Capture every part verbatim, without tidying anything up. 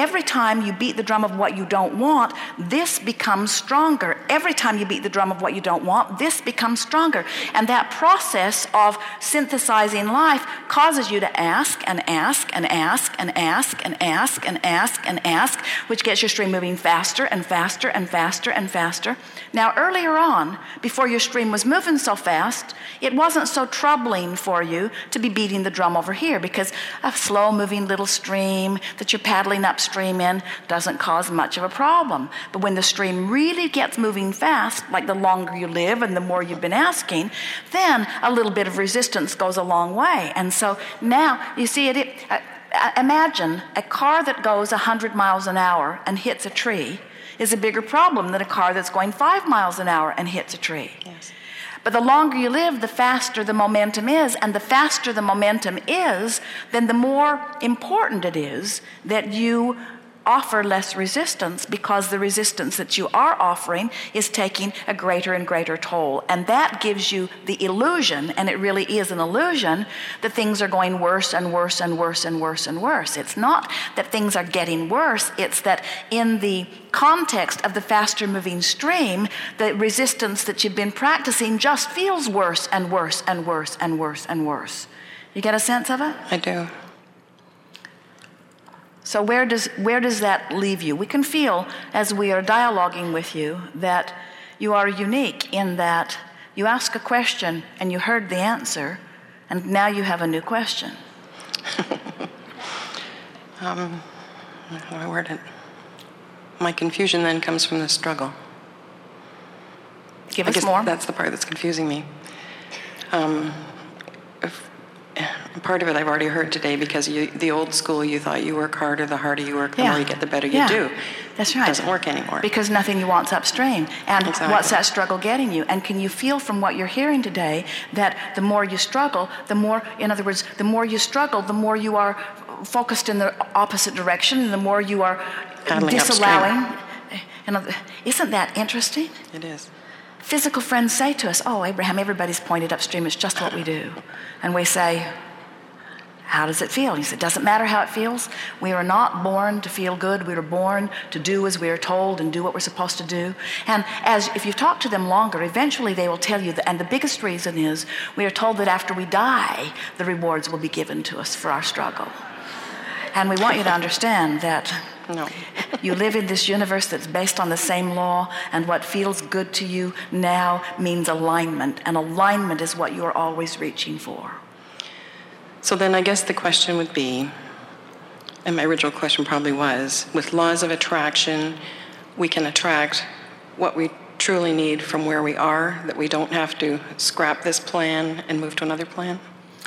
every time you beat the drum of what you don't want, this becomes stronger. Every time you beat the drum of what you don't want, this becomes stronger. And that process of synthesizing life causes you to ask and ask and ask and ask and ask and ask and ask, which gets your stream moving faster and faster and faster and faster. Now, earlier on, before your stream was moving so fast, it wasn't so troubling for you to be beating the drum over here, because a slow-moving little stream that you're paddling upstream in doesn't cause much of a problem. But when the stream really gets moving fast, like the longer you live and the more you've been asking, then a little bit of resistance goes a long way. And so now, you see, it, it uh, imagine a car that goes one hundred miles an hour and hits a tree is a bigger problem than a car that's going five miles an hour and hits a tree. Yes. But the longer you live, the faster the momentum is, and the faster the momentum is, then the more important it is that you offer less resistance, because the resistance that you are offering is taking a greater and greater toll. And that gives you the illusion, and it really is an illusion, that things are going worse and worse and worse and worse and worse. It's not that things are getting worse, it's that in the context of the faster moving stream, the resistance that you've been practicing just feels worse and worse and worse and worse and worse. You get a sense of it? I do. So where does where does that leave you? We can feel, as we are dialoguing with you, that you are unique in that you ask a question and you heard the answer, and now you have a new question. um, how do I word it? My confusion then comes from the struggle. Give I us guess more. That's the part that's confusing me. Um, if, part of it I've already heard today, because you, the old school, you thought you work harder, the harder you work, the Yeah. more you get, the better you Yeah. do. That's right. It doesn't work anymore. Because nothing you want's upstream. And Exactly. what's that struggle getting you? And can you feel from what you're hearing today that the more you struggle, the more, in other words, the more you struggle, the more you are focused in the opposite direction, and the more you are Paddling disallowing. upstream. And isn't that interesting? It is. Physical friends say to us, "Oh, Abraham, everybody's pointed upstream. It's just what we do." And we say, "How does it feel?" He said, "It doesn't matter how it feels. We are not born to feel good. We are born to do as we are told and do what we're supposed to do." And as if you talk to them longer, eventually they will tell you that, and the biggest reason is we are told that after we die, the rewards will be given to us for our struggle. And we want you to understand that No. you live in this universe that's based on the same law, and what feels good to you now means alignment, and alignment is what you are always reaching for. So then I guess the question would be, and my original question probably was, with laws of attraction, we can attract what we truly need from where we are, that we don't have to scrap this plan and move to another plan?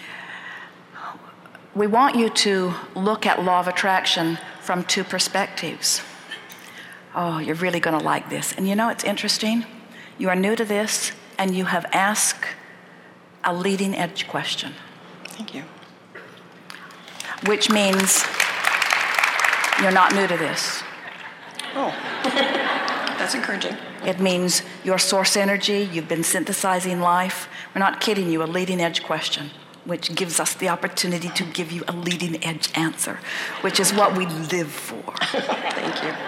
We want you to look at law of attraction from two perspectives. Oh, you're really going to like this. And you know, it's interesting. You are new to this, and you have asked a leading edge question. Thank you. Which means you're not new to this. Oh, that's encouraging. It means your source energy, you've been synthesizing life. We're not kidding you, a leading edge question, which gives us the opportunity to give you a leading edge answer, which is what we live for. Thank you.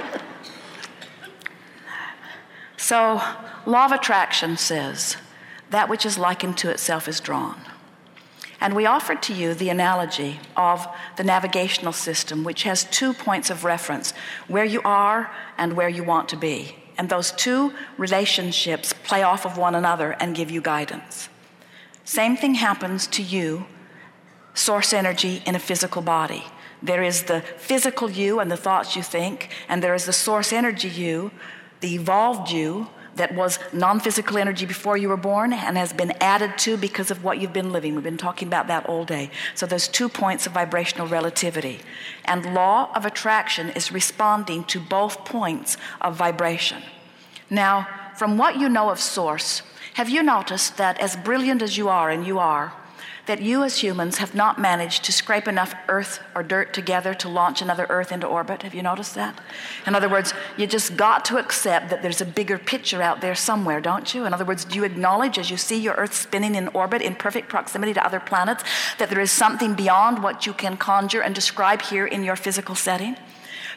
So, law of attraction says, that which is likened to itself is drawn. And we offered to you the analogy of the navigational system, which has two points of reference, where you are and where you want to be. And those two relationships play off of one another and give you guidance. Same thing happens to you, source energy in a physical body. There is the physical you and the thoughts you think, and there is the source energy you, the evolved you, that was non-physical energy before you were born and has been added to because of what you've been living. We've been talking about that all day. So there's two points of vibrational relativity. And law of attraction is responding to both points of vibration. Now, from what you know of source, have you noticed that as brilliant as you are, and you are, that you as humans have not managed to scrape enough earth or dirt together to launch another earth into orbit? Have you noticed that? In other words, you just got to accept that there's a bigger picture out there somewhere, don't you? In other words, do you acknowledge, as you see your earth spinning in orbit in perfect proximity to other planets, that there is something beyond what you can conjure and describe here in your physical setting?